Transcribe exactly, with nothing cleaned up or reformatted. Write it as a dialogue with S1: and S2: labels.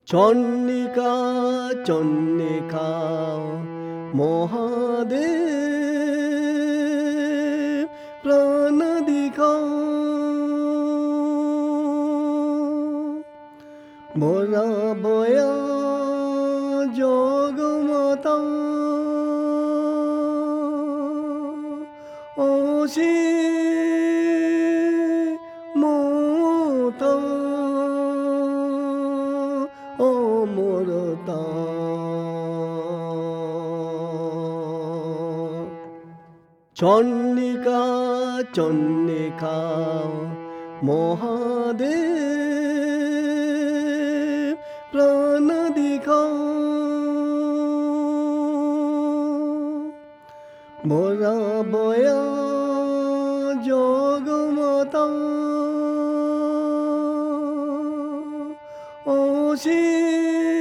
S1: চন্নিকা চন্নিকা মহাদেব প্রাণাধিকা মোরা বয়া জগমাতা অসি মোতা অমরতা চন্নিকা চন্নিকা মহাদেব প্রাণাধিকা মোরা বয়া জগমাতা অসি